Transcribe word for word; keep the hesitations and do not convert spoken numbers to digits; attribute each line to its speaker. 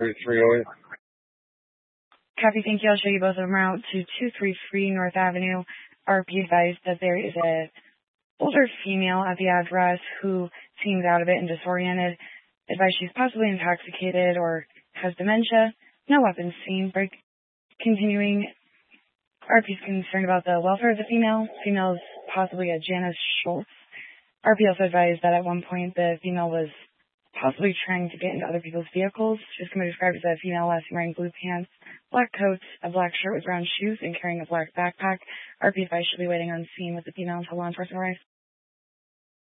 Speaker 1: three oh eight.
Speaker 2: Copy, thank you. I'll show you both of them out to two thirty-three North Avenue. R P advised that there is a older female at the address who seems out of it and disoriented. Advised she's possibly intoxicated or has dementia. No weapons seen. Break. Continuing, R P is concerned about the welfare of the female. Female is possibly a Janice Schultz. R P also advised that at one point the female was possibly trying to get into other people's vehicles. She's going to be described as a female last seen wearing blue pants, black coat, a black shirt with brown shoes, and carrying a black backpack. R P advised she'll be waiting on scene with the female until law enforcement arrives.